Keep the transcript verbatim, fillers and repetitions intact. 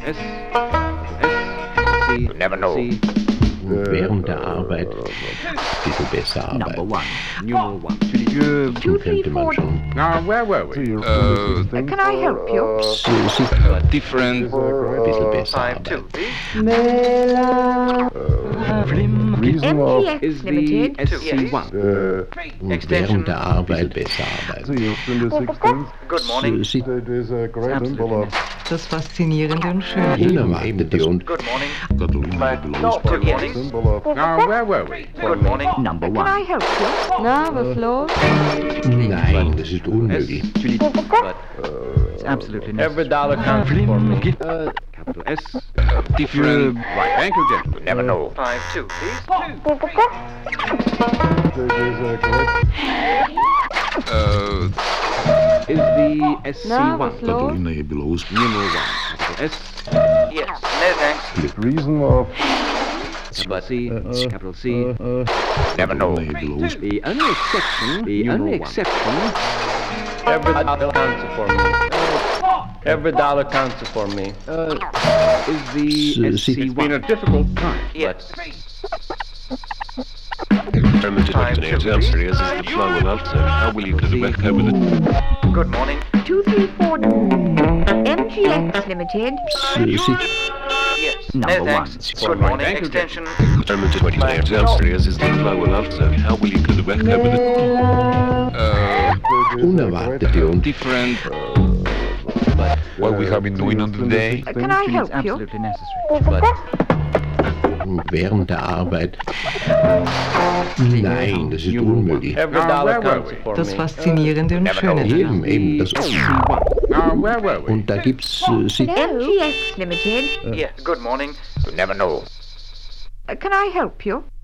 S, S, C, You never know. C. Und während der Arbeit ein bisschen besser Number arbeiten. one, numeral one. Je, Two, three, Könnte man four. schon. Now, where were we? Uh, Can I help you? Sie, sie uh, different. ein bisschen besser Five, two, arbeiten. please. Prim Reason M T of is X the Limited. S C one. uh, Und extension. während der Arbeit besser arbeiten. Good morning. Sie Absolutely. Das Faszinierende und Schöne. unerwartete und Good morning. No, Good morning. Now, where were we? Good morning. Number Can one. I help you? Na, was los? nein, das ist S, unmöglich. but it's absolutely necessary. Every dollar counts for me. Uh, capital S, Uh, different. Right, thank you, gentlemen. Never know. Five, two, please. Uh, is the S C Na, one. was los? Numeral one. Capital S, Yes. No thanks. Reason of capital C, capital C. Never know. The only exception, the only exception Every dollar counts for me. Every dollar counts for me. uh, is the So, S see, C it's Been a one. difficult time. Yes. Permitted to answer is the flow will answer. How will you get back with it? Good morning. Two, three, four. M T X Limited. Sie, sie Yes. Number No one. thanks. All Good right, morning. thank you, Extension. Permitted to answer is the flow will answer. How will you get back with it? uh, unerwartete und different. what we have been doing on the day. Uh, Can I It's help you? absolutely necessary. But während der Arbeit. Nein, das ist unmöglich. Every Now, dollar where were counts we? for Das me. Faszinierende und Never know. Schöne. Eben, eben, das S C one. Now, where were we? Und da gibt's äh, sie M T X Limited. Yes. Good morning. You never know. Uh, Can I help you?